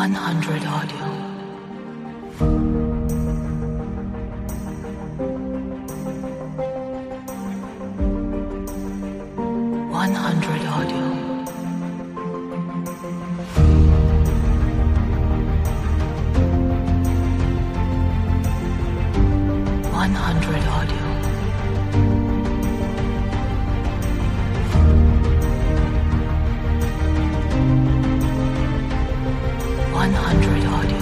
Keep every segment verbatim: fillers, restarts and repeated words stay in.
hundred audio. one hundred audio. one hundred audio. one hundred audio.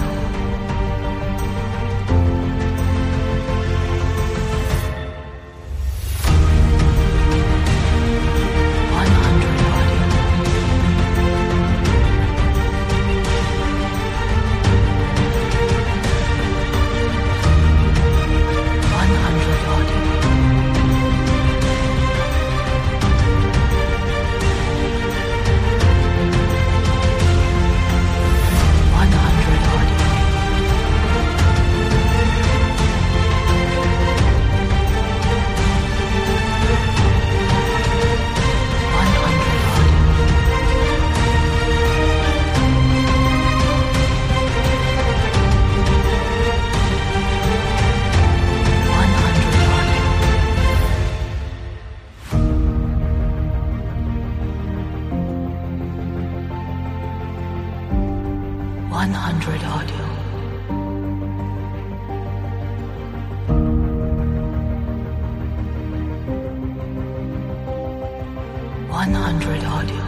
one hundred audio. one hundred audio.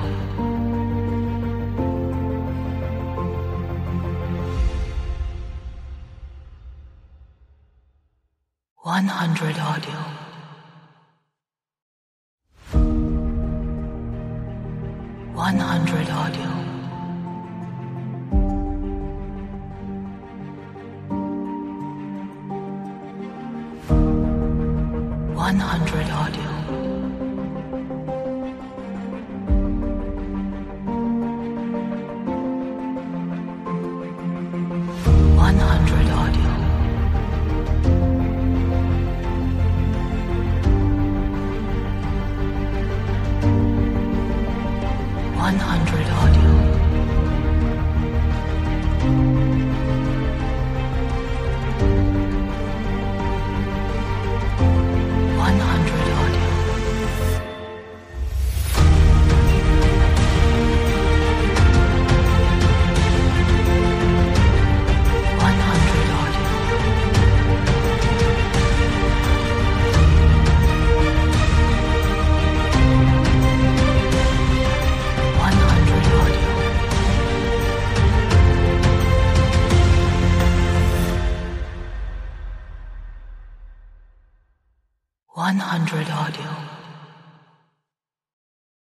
one hundred audio. one hundred audio. one hundred audio. one hundred audio. one hundred audio. one hundred audio. one hundred audio. one hundred audio. one hundred audio.